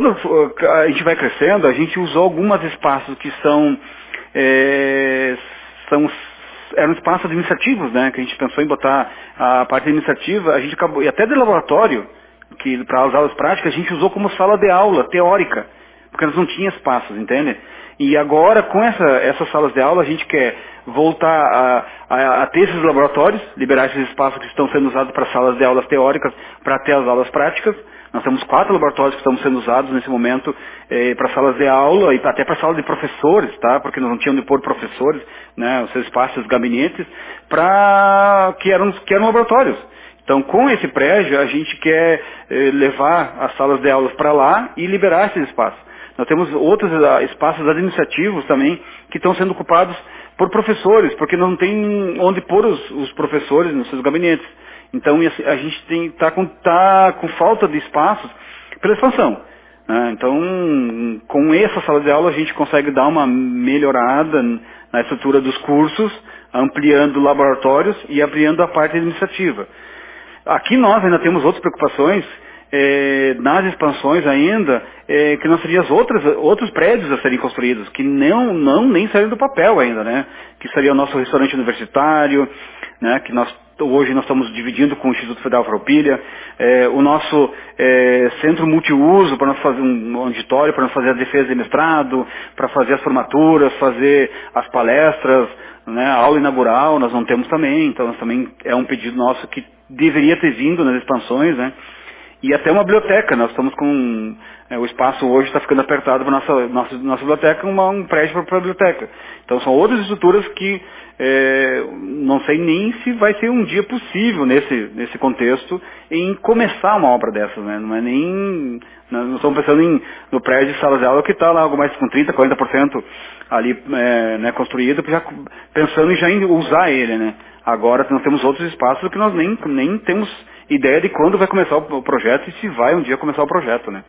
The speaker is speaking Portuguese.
quando a gente vai crescendo, a gente usou alguns espaços que são eram espaços administrativos, né? Que a gente pensou em botar a parte administrativa, a gente acabou, e até de laboratório, que para as aulas práticas, a gente usou como sala de aula teórica, porque nós não tinha espaços, entende? E agora, com essas salas de aula, a gente quer voltar a ter esses laboratórios, liberar esses espaços que estão sendo usados para salas de aulas teóricas, para ter as aulas práticas. Nós temos 4 laboratórios que estão sendo usados nesse momento para salas de aula e até para salas de professores, tá? Porque nós não tínhamos de pôr professores, né? Os seus espaços, os gabinetes, que eram laboratórios. Então, com esse prédio, a gente quer levar as salas de aulas para lá e liberar esses espaços. Nós temos outros espaços administrativos também que estão sendo ocupados por professores, porque não tem onde pôr os professores nos seus gabinetes. Então, a gente está com falta de espaços pela expansão, né? Então, com essa sala de aula, a gente consegue dar uma melhorada na estrutura dos cursos, ampliando laboratórios e ampliando a parte administrativa. Aqui nós ainda temos outras preocupações, nas expansões ainda, que não seriam outros prédios a serem construídos, que nem saíram do papel ainda, né? Que seria o nosso restaurante universitário, né? Que hoje nós estamos dividindo com o Instituto Federal Farroupilha, o nosso centro multiuso, para nós fazer um auditório, para nós fazer a defesa de mestrado, para fazer as formaturas, fazer as palestras, né? A aula inaugural nós não temos também, então nós também é um pedido nosso que deveria ter vindo nas expansões, né? E até uma biblioteca, nós estamos com... o espaço hoje está ficando apertado para a nossa biblioteca, um prédio para a biblioteca. Então são outras estruturas que não sei nem se vai ser um dia possível nesse contexto em começar uma obra dessas, né? Não é nem... Nós estamos pensando no prédio de salas de aula que está lá algo mais com 30%, 40% ali né, construído, já pensando em usar ele, né? Agora nós temos outros espaços que nós nem temos ideia de quando vai começar o projeto e se vai um dia começar o projeto, né?